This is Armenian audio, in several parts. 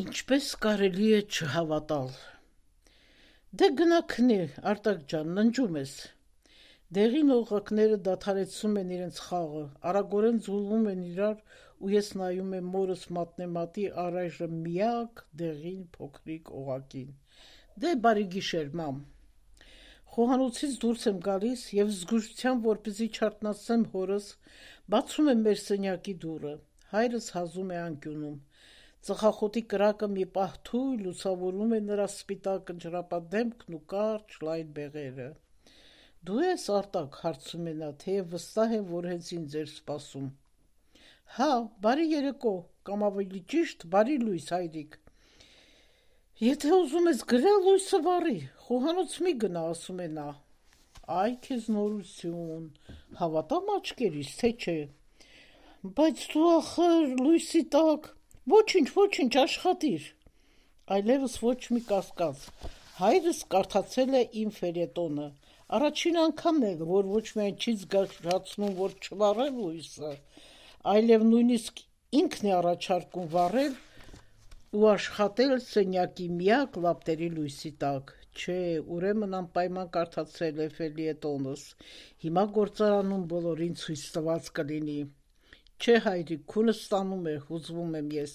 Ինչպես կարելի է չհավատալ։ Դե գնա քնի, Արտակ ջան, ննջում ես։ Դեղին օղակները դադարեցնում են իրենց խաղը, արագորեն ձուլվում են իրար ու ես նայում եմ մորս մատնեմատի առայժմ միակ դեղին փոքրիկ օղակին։ Դե բարի գիշեր, մամ։ Խոհանոցից դուրս եմ գալիս և զգուշությամբ, որպեսզի չարթնացնեմ հորս, բացում եմ մեր սենյակի դուռը։ Հայրս հազում է անկյունում։ Ծխախոտի կրակը մի պահ թույլ լուսավորում է նրա սպիտակ ընջրապատ դեմքն ու կարճ լայն բեղերը։ Դու ես, Արտակ, հարցում է նա, թեև վստահ եմ, որ հենց ինձ էր սպասում։ Հա, բարի երեկո, կամ ավելի ճիշտ, բարի լույս, հայրիկ։ Եթե ուզում ես գրել, լույսը վառի, խոհանոց մի գնա, ասում է նա։ Այ քեզ նորություն, հավատամ աչքերիս, թե չէ։ Բայց դու ախր լույսի տակ, ոչինչ, աշխատիր։ Այլևս ոչ մի կասկած, հայրս կարդացել է իմ ֆելյետոնը, առաջին անգամն է, որ ոչ միայն չի զգացնում, որ չվառել լույսը, այլև նույնիսկ ինքն է առաջարկում վառել ու աշխատել սենյակի միակ լապտերի լույսի տակ։ Չէ, ուրեմն անպայման կարդացել է ֆելյետոնս, հիմա գործարանում բոլորին ցույց տված կլինի։ Չէ, հայրիկ, քունս ստանում է, հուզվում եմ ես։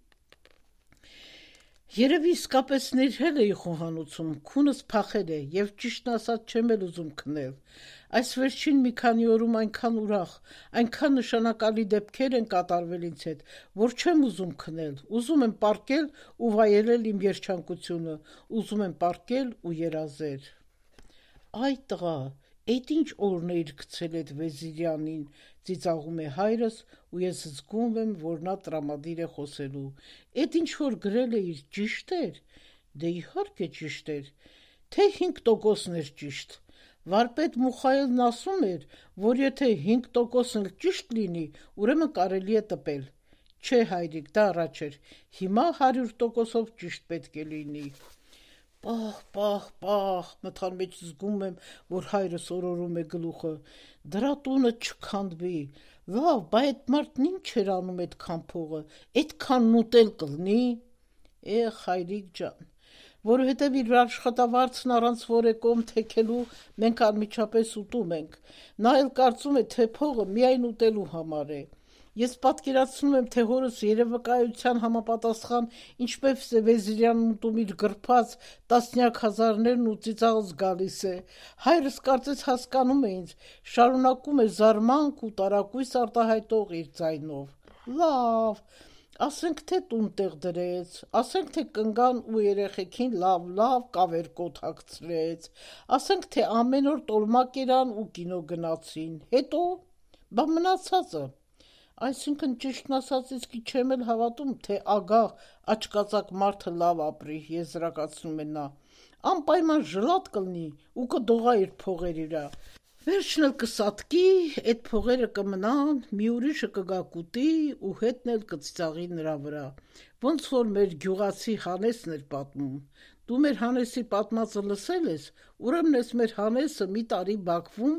Երևի իսկապես ներհել էի խոհանոցում, քունս փախել է և ճիշտն ասած չեմ էլ ուզում քնել։ Այս վերջին մի քանի օրում այնքան ուրախ, այնքան նշանակալի դեպքեր են կատարվել ինձ հետ, որ չեմ ուզում քնել, ուզում եմ պառկել ու վայելել իմ երջանկությունը, ուզում եմ պառկել ու երազել։ Այ տղա, էդ ինչ օրն էիր գցել էդ Վեզիրյանին, ծիծաղում է հայրս ու ես զգում եմ, որ նա տրամադիր է խոսելու։ Էդ ինչ որ գրել էիր, ճիշտ էր։ Դե իհարկե ճիշտ էր, թե 5%-ն էր ճիշտ։ Վարպետ Մուխայելն ասում էր, որ եթե 5%-ն էլ ճիշտ լինի, ուրեմն կարելի է տպել։ Չէ, հայրիկ, դա առաջ էր, հիմա 100%-ով ճիշտ պետք է լինի։ Պահ, մթան մեջ զգում եմ, որ հայրս օրորում է գլուխը, դրա տունը չքանդվի, լավ, բա այդ մարդն ինչ էր անում այդքան փողը, այդքան ուտել կլնի, հայրիկ ջան, որովհետև իր աշխատավարձն առանց որեկում թեքելու մենք անմիջապես ուտում ենք, նա էլ կարծում է, թե փողը միայն ուտելու համար է։ Ես պատկերացնում եմ, թե հորս երևակայության համապատասխան ինչպես է Վեզիրյանն ուտում իր գրփած տասնյակ հազարներն ու ծիծաղս գալիս է։ Հայրս կարծես հասկանում է ինձ, շարունակում է զարմանք ու տարակույս արտահայտող իր ձայնով։ Լավ, ասենք թե տուն տեղ դրեց, ասենք թե կնգան ու երեխեքին լավ կավերկոտ հագցրեց, ասենք թե ամեն օր տոլմա կերան ու կինո գնացին, հետո բա մնացածը։ Այսինքն ճիշտն ասած իսկի չեմ էլ հավատում, թե ագահ, աչկածակ մարդը լավ ապրի, եզրակացնում է նա, անպայման ժլատ կլնի ու կդողա իր փողեր իրա, վերջն էլ կսատկի, այդ փողերը կմնան, մի ուրիշը կգա կուտի ու հետն էլ կծիծաղի նրա վրա, ոնց որ մեր գյուղացի Հանեսն էր պատմում։ Դու մեր Հանեսի պատմածը լսել ես, ուրեմն ես մեր Հանեսը մի տարի Բաքվում։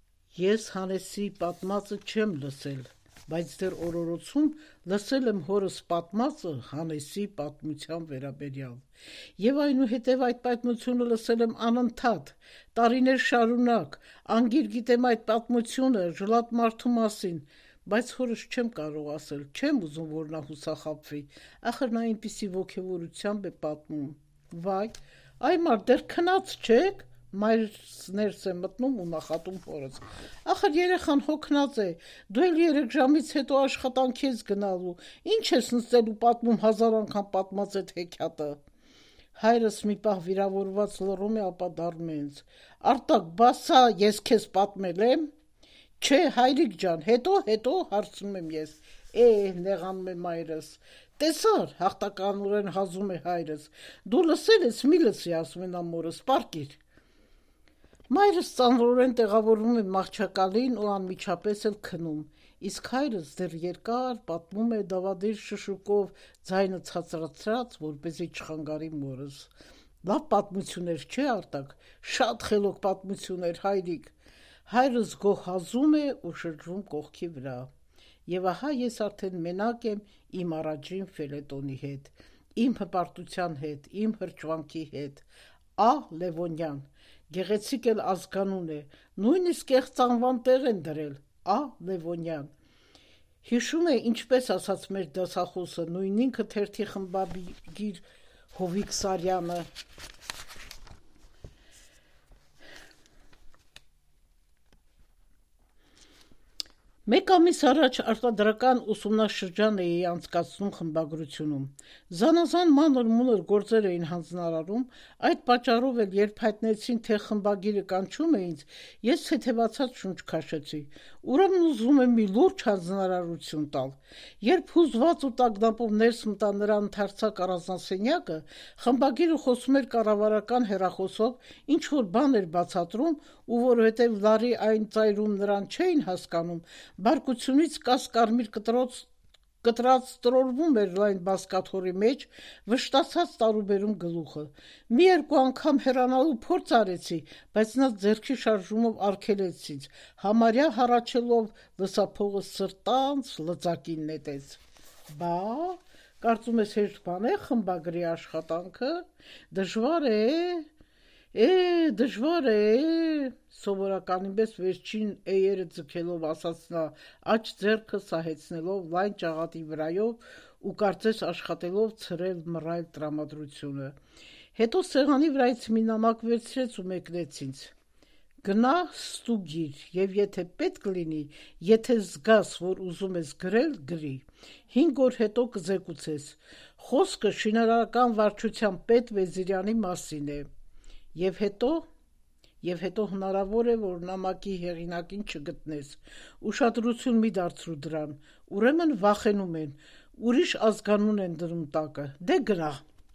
Ես Հանեսի պատմածը չեմ լսել, բայց դեռ օրորոցում լսել եմ հորս պատմածը Հանեսի պատմության վերաբերյալ։ Եվ այնուհետև այդ պատմությունը լսել եմ անընդհատ, տարիներ շարունակ, անգիր գիտեմ այդ պատմությունը ժլատ մարդու մասին, բայց հորս չեմ կարող ասել, չեմ ուզում, որ նա հուսախաբվի, ախր նա այնպիսի ոգևորությամբ է պատմում։ Վայ, այ մարդ, դեռ քնած չեք։ Մայրս ներս է մտնում ու նախատում հորս։ Ախր երեխան հոգնած է, դու էլ 3 ժամից հետո աշխատանքի ես գնալու, ինչ ես նստել ու պատմում 1000 անգամ պատմած այդ հեքիաթը։ Հայրս մի պահ վիրավորված լռում է, ապա դառնում է ինձ։ Արտակ, բա սա ես քեզ պատմել եմ։ Չէ, հայրիկ ջան, հետո հարցնում եմ ես։ Նեղանում է մայրս։ Տեսար, հաղթականորեն հազում է հայրս։ Դու լսել ես, մի լսի, ասում է նա մորս, պառկիր։ Մայրս ծանրորեն տեղավորվում է մահճակալին ու անմիջապես էլ քնում, իսկ հայրս դեռ երկար պատմում է դավադիր շշուկով, ձայնը ցածրացրած, որպեսզի չխանգարի մորս։ Լավ պատմություն էր, չէ, Արտակ, շատ խելոք պատմություն էր, հայրիկ։ Հայրս գոհ հազում է ու շրջվում կողքի վրա։ Եվ ահա ես արդեն մենակ եմ իմ առաջին ֆելետոնի հետ։ իմ հպարտության հետ, իմ հրճվանքի հետ, Ա. Լևոնյան, գեղեցիկ էլ ազգանուն է, նույնիսկ կեղծանվան տեղ են դրել, Ա. Լևոնյան, հիշում է ինչպես ասաց մեր դասախոսը, նույն ինքը թերթի խմբագիր Հովիկ Սարյանը, Մեկ ամիս առաջ արտադրական ուսումնաշրջան էի անցկացնում խմբագրությունում։ Զանազան մանր-մունր գործեր էին հանձնարարում, այդ պատճառով էլ երբ հայտնեցին, թե խմբագիրը կանչում է ինձ, ես թեթևացած շունչ քաշեցի։ Ուրեմն ուզում եմ մի լուրջ հանձնարարություն տալ։ Երբ հուզված ու տագնապով ներս մտա նրա ընդարձակ առանձնասենյակը, խմբագիրը խոսում էր կառավարական հեռախոսով, ինչ-որ բան էր բացատրում, ու որովհետև լարի այն ծայրում նրան չէին հասկանում, բարկությունից կասկարմիր կտրած տրորվում էր լայն բազկաթոռի մեջ, վշտացած տարուբերում գլուխը։ Մի երկու անգամ հեռանալու փորձ արեցի, բայց նա ձեռքի շարժումով արգելեց ինձ, համարյա հառաչելով լսափողը սրտանց լծակին նետեց։ Բա, կարծում ես հեշտ բան է խմբագրի աշխատանքը, դժվար է, դժվար է, սովորականին պես վերջին էերը ձգելով ասաց նա, աջ ձեռքը սահեցնելով լայն ճաղատի վրայով ու կարծես աշխատելով ցրել մռայլ տրամադրությունը։ Հետո սեղանի վրայից մի նամակ վերցրեց ու մեկնեց ինձ։ Գնա ստուգիր, եւ եթե պետք լինի, եթե զգաս, որ ուզում ես գրել, գրի։ 5 օր հետո կզեկուցես։ Խոսքը շինարարական վարչության պետ Վեզիրյանի մասին է։ Եվ հետո հնարավոր է, որ նամակի հեղինակին չգտնես, ուշադրություն մի դարձրու դրան, ուրեմն վախենում են, ուրիշ ազգանուն են դնում տակը, դե գնա։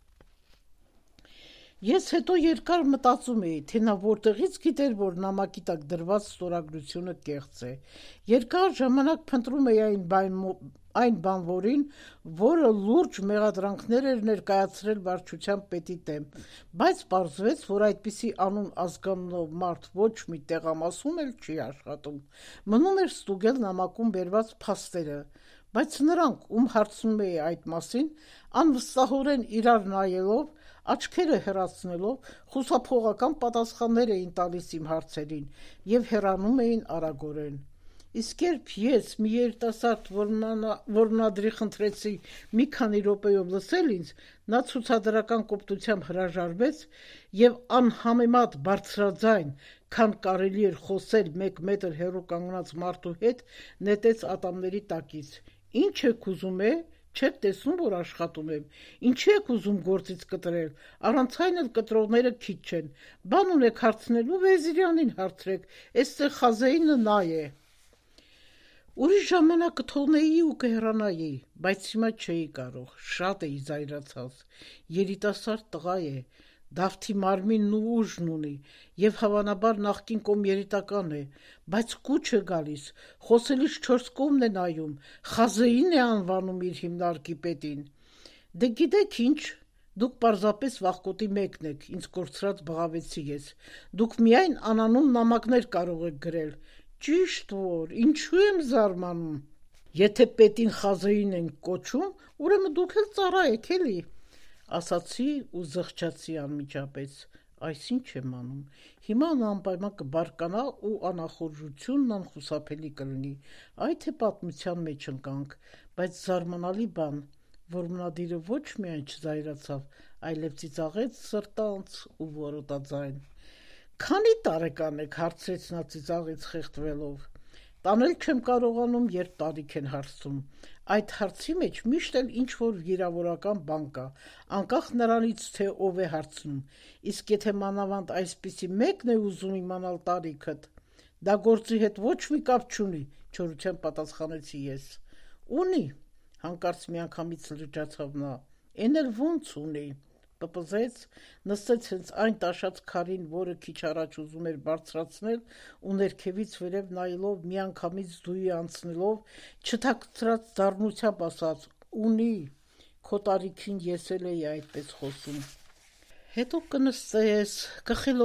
Ես հետո երկար մտածում էի, թե նա որտեղից գիտեր, որ նամակի տակ դրված ստորագրությունը կեղծ է։ Երկար ժամանակ փնտրում էի այն բանվորին, որը լուրջ մեղադրանքներ էր ներկայացրել վարչության պետի դեմ, բայց պարզվեց, որ այդպիսի անուն ազգանունով մարդ ոչ մի տեղամասում էլ չի աշխատում։ Մնում էր ստուգել նամակում բերված փաստերը, բայց նրանք, ում հարցնում էի այդ մասին, անվստահորեն իրար նայելով, աչքերը հեռացնելով, խուսափողական պատասխաններ էին տալիս իմ հարցերին և հեռանում էին արագորեն։ Իսկ երբ ես մի երիտասարդ որմնադրի խնդրեցի մի քանի րոպեով լսել ինձ, նա ցուցադրական կոպտությամբ հրաժարվեց և անհամեմատ բարձրաձայն, քան կարելի էր խոսել 1 մետր հեռու կանգնած մարդու հետ, նետեց ատամների տակից. Ինչ եք ուզում է, չեք տեսնում, որ աշխատում եմ, ինչի եք ուզում գործից կտրել, առանց այն էլ կտրողները քիչ չեն, բան ունեք հարցնելու, Վեզիրյանին հարցրեք, էստեղ խազեինը նա է։ Ուրիշ ժամանակ կթողնեի ու կհեռանայի, բայց հիմա չէի կարող, շատ էի զայրացած, երիտասարդ տղա է, Դավթի մարմինն ու ուժն ունի և հավանաբար նախկին կոմերիտական է, բայց կուչ է գալիս, խոսելիս 4 կողմն է նայում, խազեին է անվանում իր հիմնարկի պետին։ Դե գիտեք ինչ, դուք պարզապես վախկոտի մեկն եք, ինձ կորցրած բղավեցի ես, դուք միայն անանուն նամակներ կարող եք գրել, ճիշտ որ, ինչու եմ զարմանում։ Եթե պետին խազեին են կոչում, ուրեմն դուք էլ ծառա եք էլի։ Ասացի ու զղջացի անմիջապես, այս ինչ եմ անում, հիմա նա անպայման կբարկանա ու անախորժությունն անխուսափելի կլինի, այ թե պատմության մեջ ընկանք, բայց զարմանալի բան, որմնադիրը ոչ միայն չզայրացավ, այլև ծիծաղեց սրտանց ու որոտաձայն։ Քանի տարեկան եք, հարցրեց նա ծիծաղից խեղդվելով։ Տանել չեմ կարողանում, երբ տարիք են հարցում։ Այդ հարցի մեջ միշտ էլ ինչ-որ վիրավորական բան կա, անկախ նրանից, թե ով է հարցնում, իսկ եթե մանավանդ այսպիսի մեկն է ուզում իմանալ տարիքդ, դա գործի հետ ոչ մի կապ չունի, չորությամբ պատասխանեցի ես։ Ունի, հանկարծ միանգամից լրջացավ նա, էն էլ ոնց ունի, պպզեց, նստեց հենց այն տաշած քարին, որը քիչ առաջ ուզում էր բարձրացնել ու ներքևից վերև նայելով միանգամից դուի անցնելով, չթաքցրած դառնությամբ ասաց. ունի, քո տարիքին ես էլ էի այդպես խոսում։ Հետո կնստես,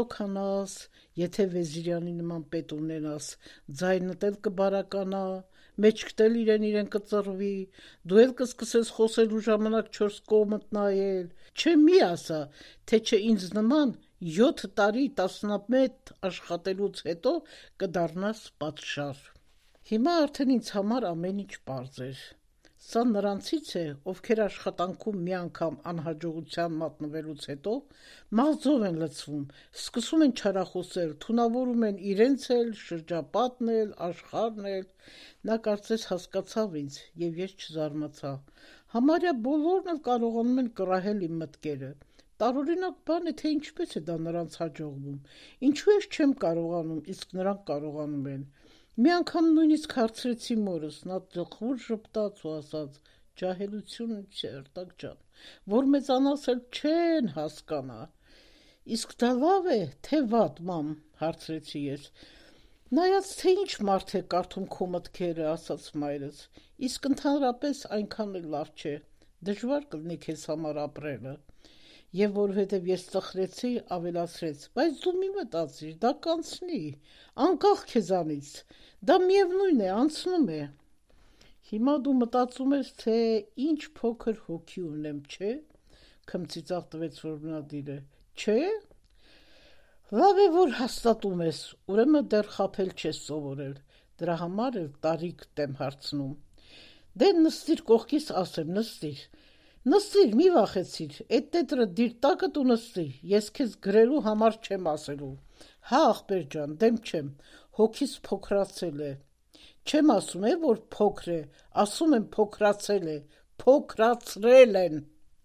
կխելոքանաս, եթե Վեզիրյանի նման պետ ունենաս, ձայնդ էլ կբարականա, մեջքդ էլ իրեն կծռվի, դու էլ կսկսես խոսելու ժամանակ 4 կողմդ նայել, չէ մի ասա, թե չէ ինձ նման 7 տարի 11 աշխատելուց հետո կդառնաս պատշար։ Հիմա արդեն ինձ համար ամեն ինչ պարզ էր։ Սա նրանցից է, ովքեր աշխատանքում մի անգամ անհաջողության մատնվելուց հետո մազով են լցվում, սկսում են չարախոսել, թունավորում են իրենց էլ, շրջապատն էլ, աշխարհն էլ։ Նա կարծես հասկացավ ինձ, եւ ես չզարմացա։ Համարյա բոլորն էլ կարողանում են կռահել իմ մտքերը։ Տարօրինակ բան է, թե ինչպես է դա նրանց հաջողվում։ Ինչու ես չեմ կարողանում, իսկ նրանք կարողանում են։ Մի անգամ նույնիսկ հարցրեցի մորս, նա ծխուր ժպտաց ու ասաց. «Ջահելություն չէ, Արտակ ջան, որ մեծանաս էլ չեն հասկանա»։ Իսկ դա լավ է, թե վատ, մամ, հարցրեցի ես։ Նայած թե ինչ մարդ է կարդում քո մտքերը, ասաց մայրս, իսկ ընդհանրապես այնքան էլ լավ չէ, դժվար կլինի քեզ համար ապրելը։ Եվ որովհետև ես ծխրեցի, ավելացրեց. բայց դու մի մտածիր, դա կանցնի, անկախ քեզանից, դա միևնույն է, անցնում է։ Հիմա դու մտածում ես, թե ինչ փոքր հոգի ունեմ, չէ՞, քմծիծաղ տվեց որմնադիրը, չէ՞։ Լավ է, որ հաստատում ես, ուրեմն դեռ խաբել չես սովորել, դրա համար էլ տարիք եմ հարցնում։ Դե նստիր կողքիս ասեմ, նստիր, մի վախեցիր, էդ տետրը դիր տակդ ու նստիր, ես քեզ գրելու համար չեմ ասելու։ Հա, ախպեր ջան, դեմ չեմ, հոգիս փոքրացել է։ Չեմ ասում է, որ փոքր է, ասում եմ փոքրացել է, փոքրացրել են։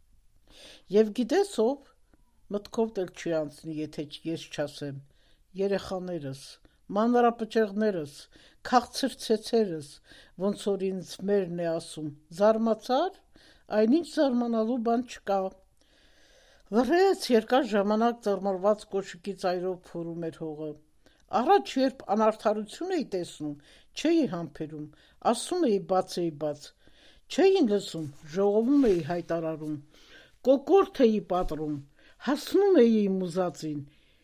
Եվ գիտես ով, մտքով էլ չի անցնի, եթե ես չասեմ, երեխաներս, մանրապճեղներս, քաղցր ցեցերս, ոնց որ ինձ մերն է ասում, զարմացար, այնինչ զարմանալու բան չկա։ Լռեց, երկար ժամանակ ծռմռված կոշիկի ծայրով փորում էր հողը։ Առաջ երբ անարդարություն էի տեսնում, չէի համբերում, ասում էի բաց, չէին լսում, ժողովում էի հայտարարում, կոկորդ էի պատռում, հասնում էի իմ ուզածին։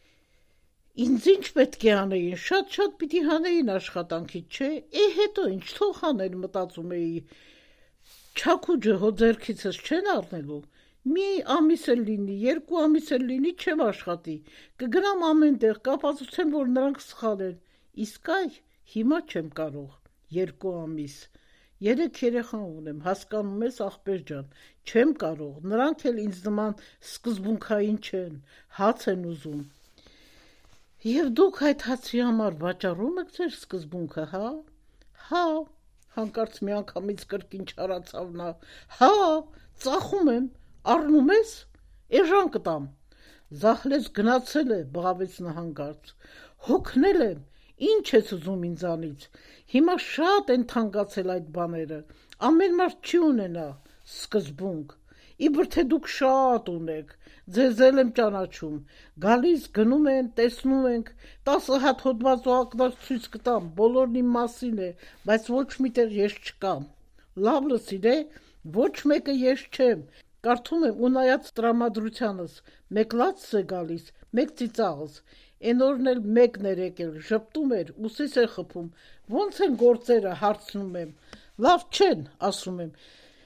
Ինձ ինչ պետք է անեին, շատ պիտի հանեին աշխատանքից, չէ, հետո ինչ թող հանեն, մտածում էի, չաքուջը հո ձեռքիցս չեն առնելու, մի ամիս էլ լինի, 2 ամիս էլ լինի, չեմ աշխատի, կգնամ ամեն տեղ, կապացուցեմ, որ նրանք սխալ են, իսկ այ հիմա չեմ կարող, 2 ամիս, 3 երեխա ունեմ, հասկանում ես ախպեր ջան, չեմ կարող, նրանք էլ ինձ նման սկզբունքային չեն, հաց են ուզում։ Եվ դուք այդ հացի համար վաճառում եք ձեր սկզբունքը, հա։ Հա, հանկարծ միանգամից կրկին չարացավ նա, հա, ծախում եմ, առնում ես, էժան կտամ։ Զահլես գնացել է, բղավեց նա հանկարծ, հոգնել եմ, ինչ ես ուզում ինձանից, հիմա շատ են թանկացել այդ բաները, ամեն մարդ չի ունենա, սկզբունք, իբր թե դուք շատ ունեք, ձեզ էլ եմ ճանաչում, գալիս գնում են, տեսնում ենք, 10 հատ հոդված ու ակնարկ ցույց կտամ, բոլորն իմ մասին է, բայց ոչ միտեղ ես չկամ, լավ լսիր է, ոչ մեկը ես չեմ, կարդում եմ ու նայած տրամադրությանս, մեկ լացս է գալիս, մեկ ծիծաղս, են օրն էլ մեկն էր եկել, ժպտում էր, ուսիս է խփում, ոնց են գործերը, հարցնում եմ, լավ չեն, ասում եմ,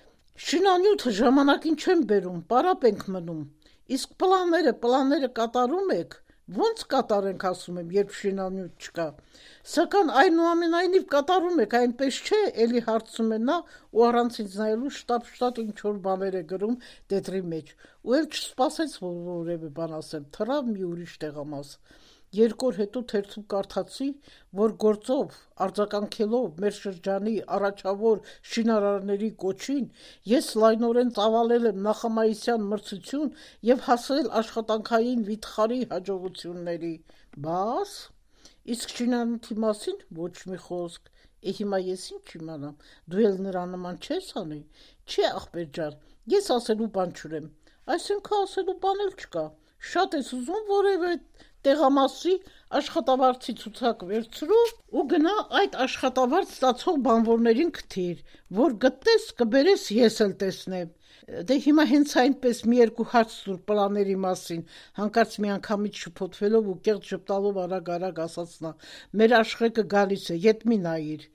շինանյութը ժամանակին չեմ բերում, պարապ ենք մնում, իսկ պլանները կատարում եք, ոնց կատարենք ասում եմ, երբ շինանյութ չկա, սակայն այնուամենայնիվ կատարում եք, այնպես չէ, էլի հարցում է նա ու առանց ինձ նայելու շտապ ինչ-որ բաներ է գրում տետրի մեջ, ու էլ չսպասեց, որ որևէ բան ասեմ, թռավ մի ուրիշ տեղամաս։ 2 օր հետո թերթում կարդացի, որ գործով, արձագանքելով մեր շրջանի առաջավոր շինարարների կոչին, ես լայնորեն ծավալել եմ նախամայիսյան մրցություն և հասել աշխատանքային վիթխարի հաջողությունների, բաս, իսկ շինանյութի մասին ոչ մի խոսք, հիմա ես ինչ իմանամ, դու էլ նրա նման չես անի, չի ախպեր ջան, ես ասելու բան չունեմ, այսինքն ասելու բան էլ չկա, շատ ես ուզում որևէ տեղամասի աշխատավարձի ցուցակ վերցրու ու գնա այդ աշխատավարձ ստացող բանվորներին քթիր, որ գտնես կբերես ես էլ տեսնեմ։ Դե հիմա հենց այնպես մի 2 հարց տուր պլանների մասին, հանկարծ միանգամից շփոթվելով ու կեղծ ժպտալով արագ ասաց նա, մեր աշխեկը գալիս է, ետ մի նայիր։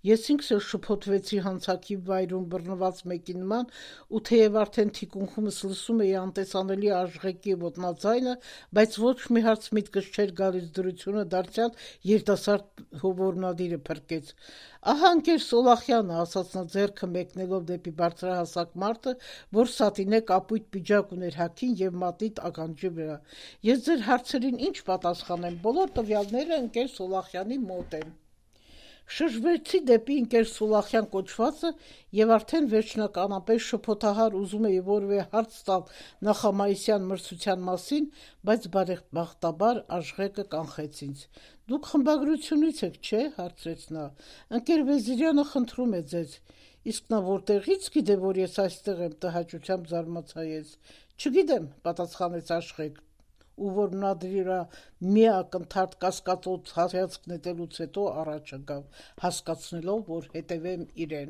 Ես ինքս էլ շփոթվեցի հանցակի վայրում բռնված մեկի նման ու թեև արդեն թիկունքումս լսում էի անտեսանելի աժղեկի ոտնաձայնը, բայց ոչ մի հարց միտքս չէր գալիս դրությունը դարձյալ երիտասարդ հովորնադիրը փրկեց։ Ահա ընկեր Սոլախյանը, ասաց նա ձեռքը մեկնելով դեպի բարձրահասակ մարդը, որ սատինե կապույտ պիջակ ուներ հագին եւ մատիտ ականջի վրա։ Ես ձեր հարցերին ինչ պատասխանեմ, բոլոր տվյալները ընկեր Սոլախյանի մոտ են։ Շրջվեցի դեպի ընկեր Սոլախյան կոչվածը եւ արդեն վերջնականապես շփոթահար ուզում էի որևէ հարց տալ նախամայիսյան մրցության մասին, բայց բարեբախտաբար աժղեկը կանխեց ինձ։ Դուք խմբագրությունից եք, չէ՞, հարցրեց նա։ Ընկեր Վեզիրյանը խնդրում է ձեզ։ Իսկ նա որտեղից գիտե, որ ես այստեղ եմ, տհաճությամբ զարմացա ես։ Չգիտեմ, պատասխանեց աժղեկ, ու որ նա դրա մի ակնթարթ կասկածոց հայացք նետելուց հետո առաջ եկավ, հասկացնելով, որ հետևեմ իրեն։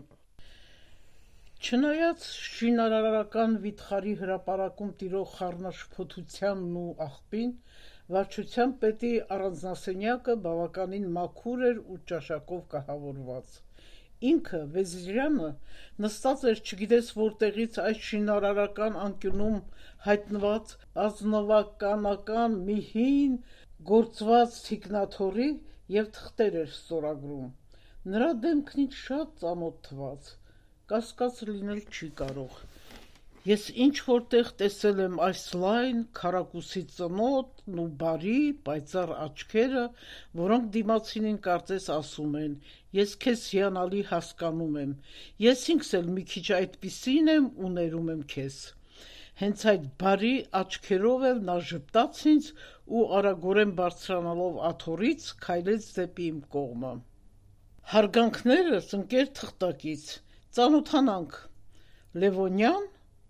Չնայած շինարարական վիթխարի հրապարակում տիրող խառնաշփոթությանն ու աղբին, վարչության պետի առանձնասենյակը բավականին մաքուր էր ու ճաշակով կահավորված։ Ինքը Վեզիրյանը նստած էր չգիտես որտեղից այս շինարարական անկյունում հայտնված ազնվականական մի հին գործված թիկնաթոռի եւ թղթեր էր ստորագրում։ Նրա դեմքն ինձ շատ ծանոթ թվաց, կասկած լինել չի կարող։ Ես ինչ որտեղ տեսել եմ այս լայն, քառակուսի ծնոտն ու բարի, պայծառ աչքերը, որոնք դիմացինին կարծես ասում են. ես քեզ հիանալի հասկանում եմ, ես ինքս էլ մի քիչ այդպիսին եմ ու ներում եմ քեզ։ Հենց այդ բարի աչքերով էլ նա ժպտաց ինձ ու արագորեն բարձրանալով աթոռից քայլեց դեպի իմ կողմը։ Հարգանքներս, ընկեր թղթակից, ծանոթանանք։ Լևոնյան։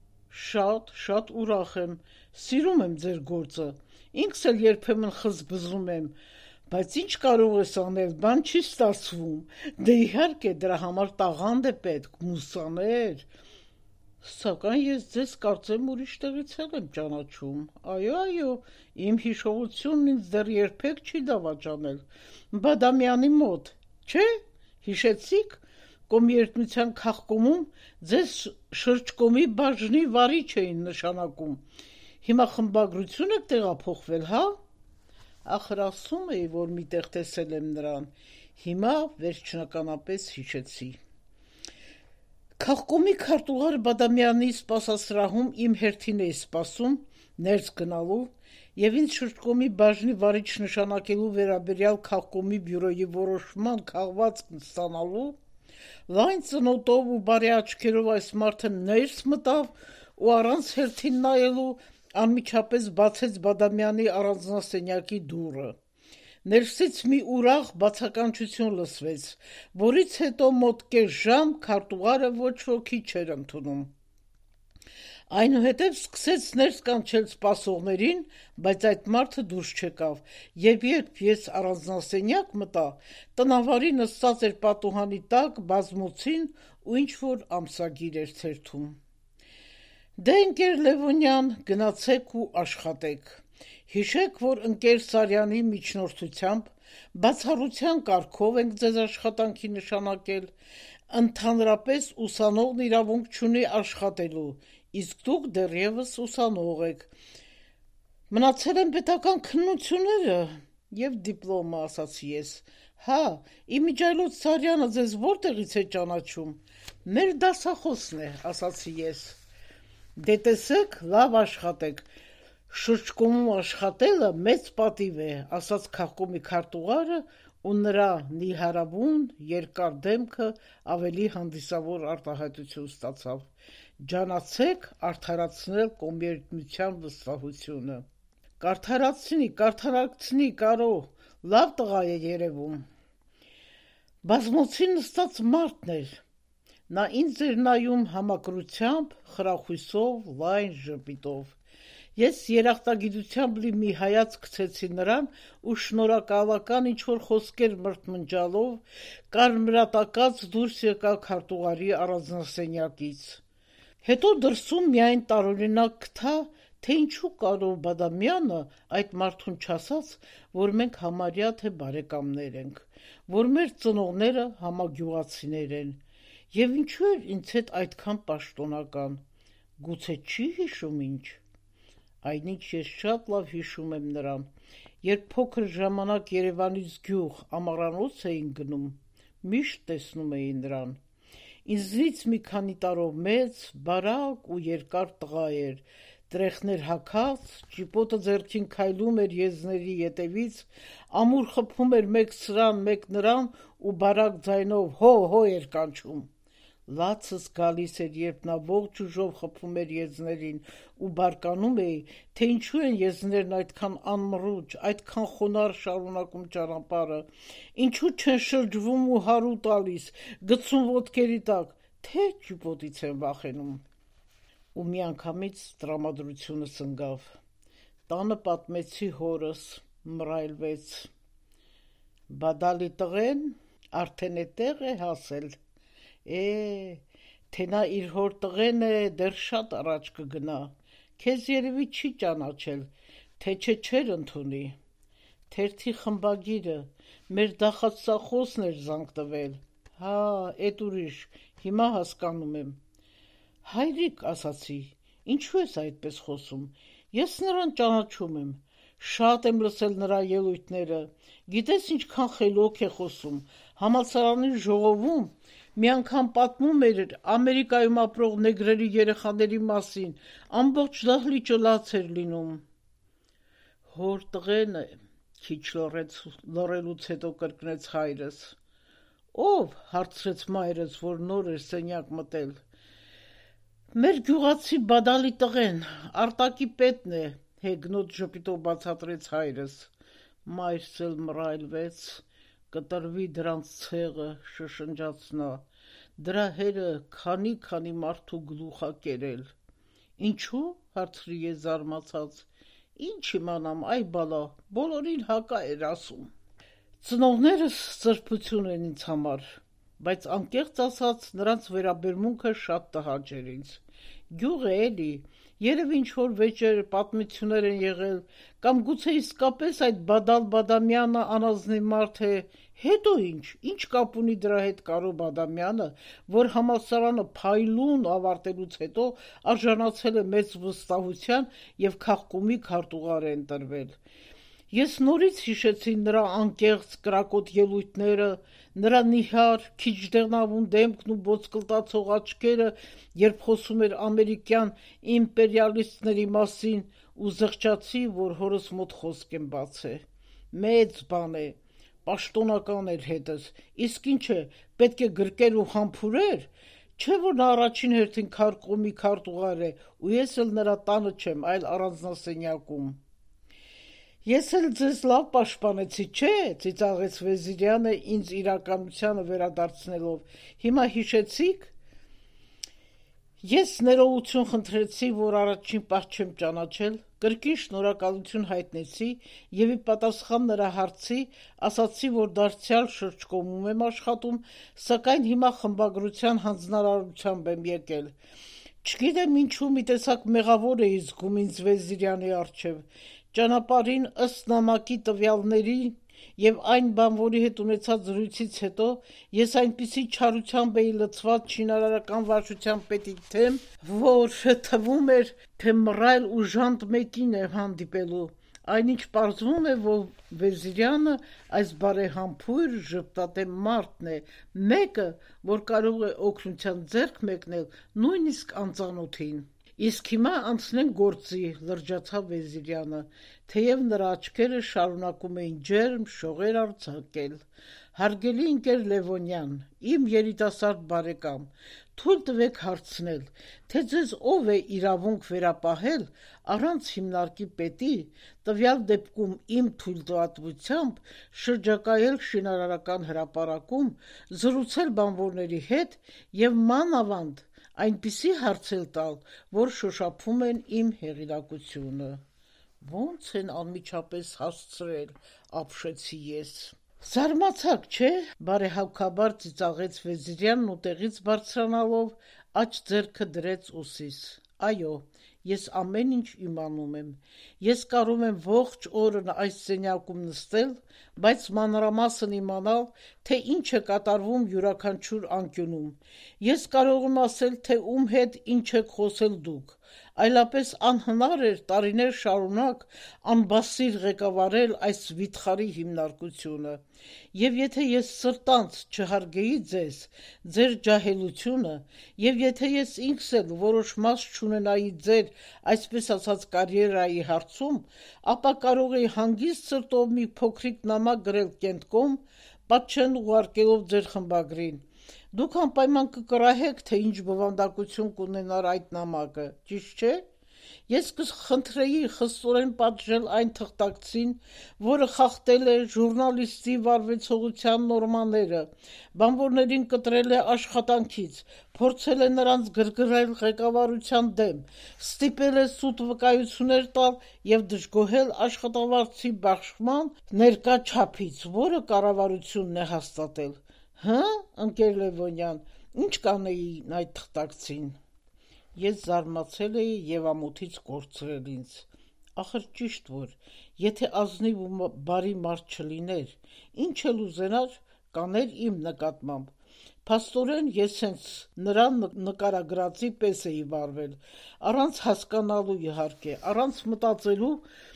Շատ ուրախ եմ, սիրում եմ ձեր գործը, ինքս էլ երբեմն խզբզում եմ, բայց ինչ կարող ես անել, բան չի ստացվում, դե իհարկե դրա համար տաղանդ է պետք, մուսաներ, սակայն ես ձեզ կարծեմ ուրիշ տեղից եմ ճանաչում, այո, իմ հիշողությունն ինձ դեռ երբեք չի դավաճանել, Բադամյանի մոտ, չէ, հիշեցիք, Կոմերցիոն քաղաքում ձեզ շրջկոմի բաժնի վարիչ էին նշանակում։ Հիմա խմբագրություն եք տեղափոխվել, հա։ Ախր ասում էի, որ միտեղ տեսել եմ նրան։ Հիմա վերջնականապես հիշեցի։ Քաղաքոմի քարտուղար Բադամյանի սպասասրահում իմ հերթին էի սպասում ներս գնալու եւ ինձ շրջկոմի բաժնի վարիչ նշանակելու վերաբերյալ քաղաքոմի բյուրոյի որոշման քաղվածքն ստանալու Լայն ծնոտով ու բարի աչքերով այս մարդը ներս մտավ ու առանց հերթին նայելու անմիջապես բացեց Բադամյանի առանձնասենյակի դուռը։ Ներսից մի ուրախ բացականչություն լսվեց, որից հետո մոտ կես ժամ քարտուղարը ոչ ոքի չէր ընդունում։ Այնուհետև սկսեց ներս կանչել սպասողներին, բայց այդ մարդը դուրս չեկավ, եւ երբ ես առանձնասենյակ մտա, տնավարի նստած էր պատուհանի տակ բազմոցին ու ինչ-որ ամսագիր էր թերթում։ Դե ընկեր Լևոնյան, գնացեք ու աշխատեք։ Հիշեք, որ ընկեր Սարյանի միջնորդությամբ բացառության կարգով ենք ձեզ աշխատանքի նշանակել, ընդհանրապես ուսանողն իրավունք չունի աշխատելու, իսկ դուք դեռևս ուսանող եք։ Մնացել են պետական քննությունները եւ դիպլոմը, ասացի ես։ Հա, Իմիջայլոց Սարյանը ձեզ որտեղից է ճանաչում։ Մեր դասախոսն է, ասացի ես։ Դե տեսեք, լավ աշխատեք։ Շրջկոմում աշխատելը մեծ պատիվ է, ասաց քաղաքոմի քարտուղարը ու նրա նիհարավուն երկար դեմքը ավելի հանդիսավոր արտահայտություն ստացավ։ Ջանացեք արդարացնել կոմերցիոն վստահությունը։ Կարդարացնի, կարո, լավ տղա է երևում։ Բազմոցին նստած մարդն էր։ Նա ինձ էր նայում համակրությամբ, խրախույսով, լայն ժպիտով։ Ես երախտագիտությամբ լի մի հայացք գցեցի նրան ու շնորհակալական ինչ-որ խոսքեր մրթմնջալով կարմրատակած դուրս եկա քարտուղարի առանձնասենյակից։ Հետո դրսում միայն տարօրինակ գտա, թե ինչու կարող Բադամյանը այդ մարդուն չասաց, որ մենք համարյա թե բարեկամներ ենք, որ մեր ծնողները համագյուղացիներ են, եւ ինչու էր ինձ հետ այդքան պաշտոնական, գուցե չի հիշում ինչ։ Այնինչ ես շատ լավ հիշում եմ նրան, երբ փոքր ժամանակ Երևանից գյուղ ամառանոց էին գնում, միշտ տեսնում էի նրան։ Ինձնից մի քանի տարով մեծ, բարակ ու երկար տղա էր, տրեխներ հագած, ճիպոտը ձեռքին քայլում էր եզների ետևից, ամուր խփում էր մեկ սրան, մեկ նրան ու բարակ ձայնով հո էր կանչում։ Լացս գալիս էր, երբ նա ողջ ուժով խփում էր եզներին ու բարկանում էի, թե ինչու են եզներն այդքան անմռուչ, այդքան խոնարհ շարունակում ճանապարհը, ինչու չեն շրջվում ու հարու տալիս, գցում ոտքերի տակ, թե ճիպոտից են վախենում։ Ու միանգամից տրամադրությունս ընկավ։ Տանը պատմեցի հորս, մռայլվեց։ Բադալի տղեն արդեն էտեղ է հասել։ Թե նա իր հոր տղեն է, դեռ շատ առաջ կգնա, քեզ երևի չի ճանաչել, թե չէր ընդունի։ Թերթի խմբագիրը, մեր դախացախոսն էր զանգ տվել։ Հա, էդ ուրիշ, հիմա հասկանում եմ։ Հայրիկ, ասացի, ինչու ես այդպես խոսում, ես նրան ճանաչում եմ, շատ եմ լսել նրա ելույթները, գիտես ինչքան խելոք է խոսում, համալսարանի ժողովում մի անգամ պատմում էր Ամերիկայում ապրող նեգրերի երեխաների մասին, ամբողջ դահլիճը լաց էր լինում։ Հոր տղեն է, քիչ լռելուց հետո կրկնեց հայրս։ Ով, հարցրեց մայրս, որ նոր էր սենյակ մտել։ Մեր գյուղացի Բադալի տղեն, Արտակի պետն է, հեգնոտ ժպիտով բացատրեց հայրս։ Մայրս էլ մռայլվեց, կտրվի դրանց ցեղը, շշնջաց նա, դրա հերը քանի մարդու գլուխ ա կերել։ Ինչու, հարցրի ես զարմացած, ինչ իմանամ, այ բալա, բոլորին հակա էր ասում։ Ծնողներս սրբություն են ինձ համար, բայց անկեղծ ասած նրանց վերաբերմունքը շատ տհաճ էր ինձ։ Գյուղ է էլի, երևի ինչ-որ վեճեր, պատմություններ են եղել, կամ գուցե իսկապես այդ Բադալ Բադամյանը անազնիվ մարդ է, հետո ինչ կապ ունի դրա հետ Կարո Բադամյանը, որ համալսարանը փայլուն ավարտելուց հետո արժանացել է մեծ վստահության և քաղկոմի քարտուղար է ընտրվել։ Ես նորից հիշեցի նրա անկեղծ կրակոտ ելույթները, նրա նիհար, քիչ դեղնավուն դեմքն ու ոսկլտացող աչքերը, երբ խոսում էր ամերիկյան իմպերիալիստների մասին, ու զղջացի, որ հորս մոտ խոսք եմ բացել։ Մեծ բան է, պաշտոնական էր հետս, իսկ ինչ է, պետք է գրկեր ու համբուրեր, չէ որ նա առաջին հերթին քարտկոմի քարտուղար է, ու ես էլ նրա տանը չեմ, այլ առանձնասենյակում։ Ես էլ ձեզ լավ պաշտպանեցի, չէ, ծիծաղեց Վեզիրյանը ինձ իրականությանը վերադարձնելով, հիմա հիշեցիք։ Ես ներողություն խնդրեցի, որ առաջին պահ չեմ ճանաչել, կրկին շնորհակալություն հայտնեցի և ի պատասխան նրա հարցի ասացի, որ դարձյալ շրջկոմում եմ աշխատում, սակայն հիմա խմբագրության հանձնարարությամբ եմ եկել։ Չգիտեմ ինչու մի տեսակ մեղավոր էի զգում ինձ Վեզիրյանի առջև, ճանապարհին ըստ նամակի տվյալների և այն բանվորի հետ ունեցած զրույցից հետո ես այնպիսի չարությամբ էի լցված շինարարական վարչության պետի թեմ, որ թվում էր, թե մռայլ ու ժանտ մեկին եմ հանդիպելու, այնինչ պարզվում է, որ Վեզիրյանը այս բարեհամբույր ժպտատե մարդն է, մեկը, որ կարող է օգնության ձեռք մեկնել նույնիսկ անծանոթին։ Իսկ հիմա անցնենք գործի, լրջացավ Վեզիրյանը, թեև նրա աչքերը շարունակում էին ջերմ շողեր արձակել։ Հարգելի ընկեր Լևոնյան, իմ երիտասարդ բարեկամ, թույլ տվեք հարցնել, թե ձեզ ով է իրավունք վերապահել առանց հիմնարկի պետի, տվյալ դեպքում իմ թույլտվությամբ շրջակայել շինարարական հրապարակում, զրուցել բանվորների հետ և մանավանդ այնպիսի հարցեր տալ, որ շոշափում են իմ հեղինակությունը։ Ոնց են անմիջապես հասցրել, ապշեցի ես։ Զարմացաք, չէ, բարեհավքաբար ծիծաղեց Վեզիրյանն ու տեղից բարձրանալով աջ ձեռքը դրեց ուսիս։ Այո, ես ամեն ինչ իմանում եմ, ես կարող եմ ողջ օրն այս սենյակում նստել, բայց մանրամասն իմանալ, թե ինչ է կատարվում յուրաքանչյուր անկյունում, ես կարող եմ ասել, թե ում հետ ինչ եք խոսել դուք, այլապես անհնար էր տարիներ շարունակ անբասիր ղեկավարել այս վիթխարի հիմնարկությունը, և եթե ես սրտանց չհարգեի ձեզ, ձեր ջահելությունը, և եթե ես ինքս էլ որոշ մաս չունենայի ձեր, այսպես ասած, կարիերայի հարցում, ապա կարող էի հանգիստ սրտով մի փոքրիկ նամակ գրել Կենտկոմ, պատչեն ուղարկելով ձեր խմբագրին, դուք անպայման կկրահեք, թե ինչ բովանդակություն կունենար այդ նամակը, ճիշտ չէ՞։ Ես կխնդրեի խստորեն պատժել այն թղթակցին, որը խախտել է ժուրնալիստի վարվեցողության նորմաները, բանվորներին կտրել է աշխատանքից, փորձել է նրանց գրգռել ղեկավարության դեմ, ստիպել է սուտ վկայություններ տալ և դժգոհել աշխատավարձի բաշխման ներկա չափից, որը կառավարությունն է հաստատել։ Հը՞, ընկեր Լևոնյան, ինչ կանեի այդ թղթակցին։ Ես զարմացել էի և ամոթից կորցրել ինձ։ Ախր ճիշտ որ, եթե ազնիվ ու բարի մարդ չլիներ, ինչ էլ ուզենար, կաներ իմ նկատմամբ։ Փաստորեն ես հենց նրա նկարագրածի պես էի վարվել, առանց հասկանալու իհարկե, առանց մտածելու,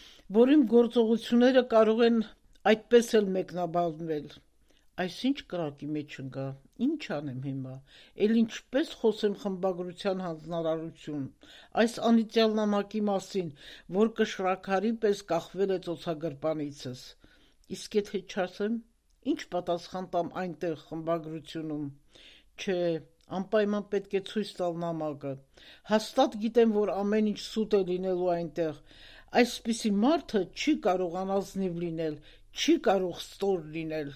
որ իմ գործողությունները կարող են այդպես էլ մեկնաբանվել։ Այսինչ կրակի մեջ ընկա, ինչ անեմ հիմա, էլ ինչպես խոսեմ խմբագրության հանձնարարություն, այս անիծյալ նամակի մասին, որ կշռաքարի պես կախվել է ծոցագրպանիցս, իսկ եթե չասեմ, ինչ պատասխան տամ այնտեղ խմբագրությունում, չէ, անպայման պետք է ցույց տալ նամակը, հաստատ գիտեմ, որ ամեն ինչ սուտ է լինելու այնտեղ, այսպիսի մարդը չի կարող անազնիվ լինել, չի կարող ստոր լինել։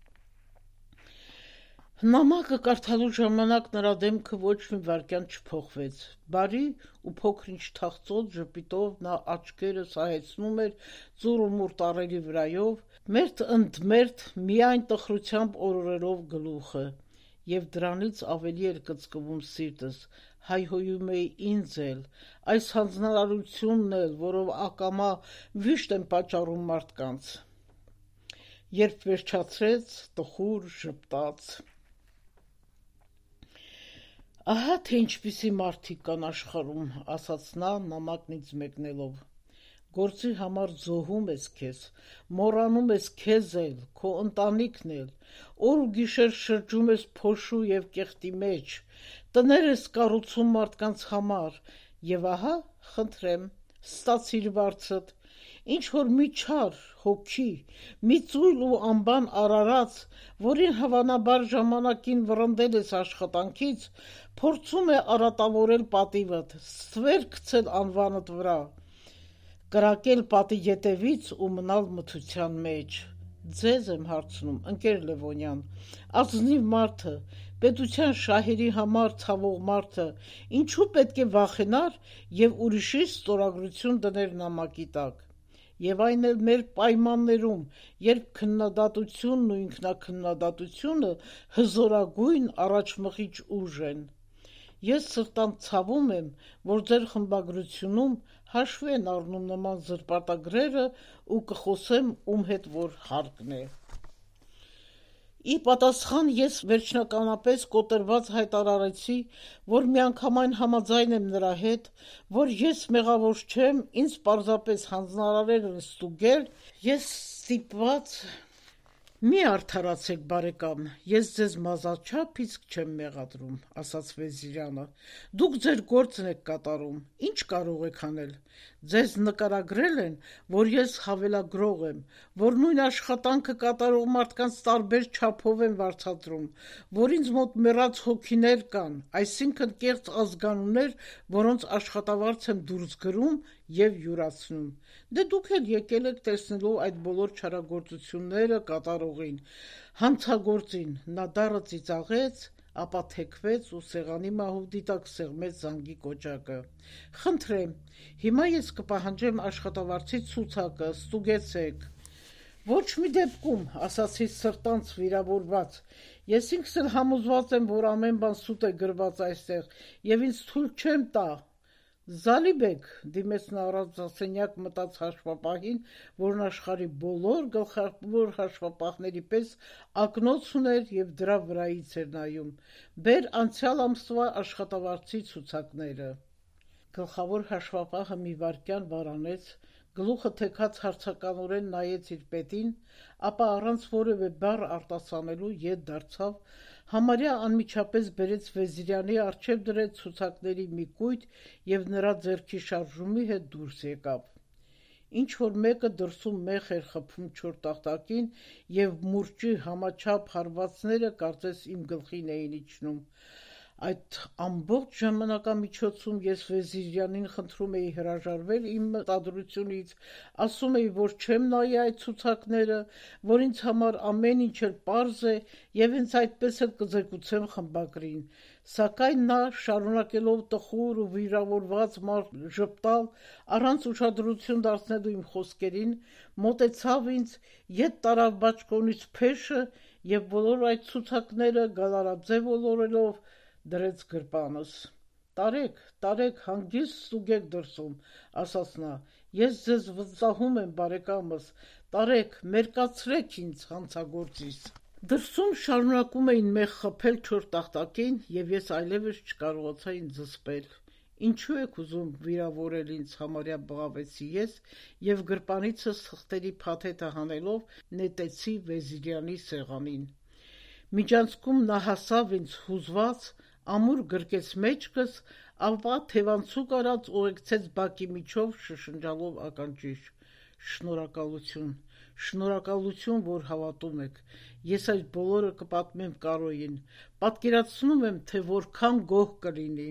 Նամակը կարդալու ժամանակ նրա դեմքը ոչ մի վայրկյան չփոխվեց, բարի ու փոքր-ինչ թախծոտ ժպիտով նա աչքերը սահեցնում էր ծուռ ու մուռ տառերի վրայով, մերթ ընդ մերթ միայն տխրությամբ օրորելով գլուխը, և դրանից ավելի էր կծկվում սիրտս, հայհոյում էի ինձ էլ, այս հանձնարարությունն էլ, որով ակամա վիշտ եմ պատճառում մարդկանց։ Երբ վերջացրեց, տխուր ժպտաց. Ահա թե ինչպիսի մարդիկ կան աշխարհում, ասաց նա նամակն ինձ մեկնելով, գործի համար զոհում ես քեզ, մոռանում ես քեզ էլ, քո ընտանիքն էլ, օր ու գիշեր շրջում ես փոշու և կեղտի մեջ, տներ ես կառուցում մարդկանց համար, և ահա, խնդրեմ, ստացիր վարձդ, ինչ-որ մի չար, հոգի, մի ծույլ ու անբան արարած, որին հավանաբար ժամանակին վռնդել ես աշխատանքից, փորձում է արատավորել պատիվդ, ստվեր գցել անվանդ վրա, կրակել պատի ետևից ու մնալ մթության մեջ։ Ձեզ եմ հարցնում, ընկեր Լևոնյան, ազնիվ մարդը, պետության շահերի համար ցավող մարդը, ինչու պետք է վախենար և ուրիշի ստորագրություն դներ նամակի տակ։ Եվ այն էլ մեր պայմաններում, երբ քննադատությունն ու ինքնաքննադատությունը հզորագույն առաջմղիչ ուժ են։ Ես սրտանց ցավում եմ, որ ձեր խմբագրությունում հաշվի են առնում նման զրպարտագրերը ու կխոսեմ ում հետ որ հարկն է։ Ի պատասխան ես վերջնականապես կոտրված հայտարարեցի, որ միանգամայն համաձայն եմ նրա հետ, որ ես մեղավոր չեմ, ինձ պարզապես հանձնարարել են ստուգել, ես ստիպված… Մի արդարացեք, բարեկամ, ես ձեզ մազաչափ իսկ չեմ մեղադրում, ասաց Վեզիրյանը, դուք ձեր գործն եք կատարում, ինչ կարող եք անել, ձեզ նկարագրել են, որ ես հավելագրող եմ, որ նույն աշխատանքը կատարող մարդկանց տարբեր չափով են վարձատրում, որ ինձ մոտ մեռած հոգիներ կան, այսինքն կեղծ ազգանուններ, որոնց աշխատավարձ եմ դուրս գրում և յուրացնում, դե դուք էլ եկել եք տեսնելով այդ բոլոր չարագործությունները կատարողին, հանցագործին, նա դառը ծիծաղեց, ապա թեքվեց ու սեղանի մահուդի տակ սեղմեց զանգի կոճակը, խնդրեմ, հիմա ես կպահանջեմ աշխատավարձի ցուցակը, ստուգեցեք, ոչ մի դեպքում, ասացի սրտանց վիրավորված, ես ինքս էլ համոզված եմ, որ ամեն բան սուտ է գրված այստեղ և ինձ թույլ չեմ տա, Զալիբեկ դիմեց նա առանձնասենյակ մտած հաշվապահին, որն աշխարհի բոլոր գլխավոր հաշվապահների պես ակնոց ուներ և դրա վրայից էր նայում: «Բեր անցյալ ամսվա աշխատավարձի ցուցակները»: Գլխավոր հաշվապահը մի վայրկյան վարանեց, գլուխը թեքած հարցականորեն նայեց իր պետին, ապա առանց որևէ բառ արտասանելու ետ դարձավ, համարյա անմիջապես բերեց Վեզիրյանի առջև դրեց ցուցակների մի կույտ և նրա ձեռքի շարժումի հետ դուրս եկավ: Ինչ-որ մեկը դրսում մեխ էր խփում չորտախտակին և մուրճի համաչափ հարվածները կարծես իմ գլխին էին իջնում: Այդ ամբողջ ժամանակամիջոցում ես Վեզիրյանին խնդրում էի հրաժարվել իմ մտադրությունից, ասում էի, որ չեմ նայի այդ ցուցակները, որ ինձ համար ամեն ինչ էլ պարզ է և հենց այդպես էլ կզեկուցեմ խմբագրին, սակայն նա, շարունակելով տխուր ու վիրավորված մարդ ժպտալ, առանց ուշադրություն դարձնելու իմ խոսքերին, մոտեցավ ինձ, ետ տարավ բաճկոնից փեշը և բոլոր այդ ցուցակները գալարաձև ոլորելով դրեց գրպանս: Տարեք, հանգիստ ստուգեք դրսում, ասաց նա, ես ձեզ վստահում եմ, բարեկամս, տարեք, մերկացրեք ինձ հանցագործիս: Դրսում շարունակում էին մեխ խփել չորտախտակին և ես այլևս չկարողացա ինձ զսպել: Ինչու եք ուզում վիրավորել ինձ, համարյա բղավեցի ես և գրպանիցս թղթերի փաթեթը հանելով նետեցի Վեզիրյանի սեղանին: Միջանցքում նա հասավ ինձ հուզված, ամուր գրկեց մեջքս, ապա թևանցուկ արած ուղեկցեց բակի միջով շշնջալով ականջիս: Շնորհակալություն, որ հավատում եք, ես այդ բոլորը կպատմեմ Կարոյին, պատկերացնում եմ, թե որքան գոհ կլինի: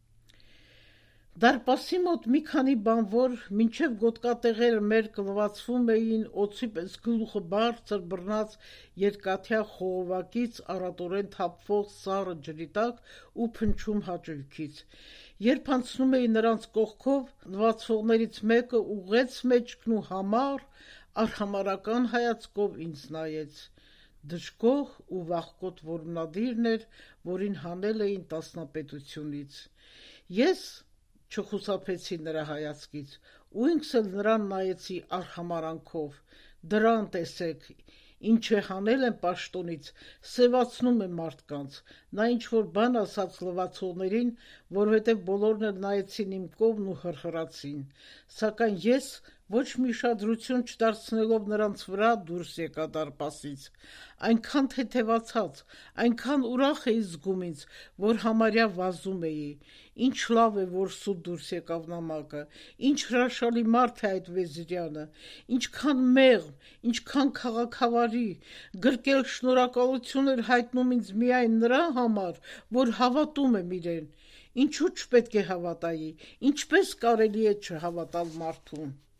Դարպասի մոտ մի քանի բանվոր, մինչև գոտկատեղերը մերկ լվացվում էին օձի պես գլուխը բարձր բռնած երկաթյա խողովակից առատորեն թափվող սառը ջրի տակ ու փնչում հաճույքից: Երբ անցնում էի նրանց կողքով, լվացվողներից մեկը ուղղեց մեջքն ու համառ, արհամարհական հայացքով ինձ նայեց: Դժգոհ ու վախկոտ որմնադիրն էր, որին հանել էին տասնապետությունից: Ես չխուսափեցի նրա հայացքից ու ինքս էլ նրան նայեցի արհամարհանքով: Դրան տեսեք, ինչ է հանել են պաշտոնից, սևացնում է մարդկանց: Նա ինչ-որ բան ասաց լվացողներին, որովհետև բոլորն էլ նայեցին իմ կողմն ու հռհռացին: Սակայն ես, ոչ մի ուշադրություն չդարձնելով նրանց վրա, դուրս եկա դարպասից: Այնքան թեթևացած, այնքան ուրախ էի զգում ինձ, որ համարյա վազում էի: Ինչ լավ է, որ սուտ դուրս եկավ նամակը, ինչ հրաշալի մարդ է այդ Վեզիրյանը, ինչքան մեղմ, ինչքան քաղաքավարի, գրկել շնորհակալություն էր հայտնում ինձ միայն նրա համար, որ հավատում եմ իրեն: Ինչու չպետք է հավատայի, ինչպես կարելի է չհավատալ մարդուն: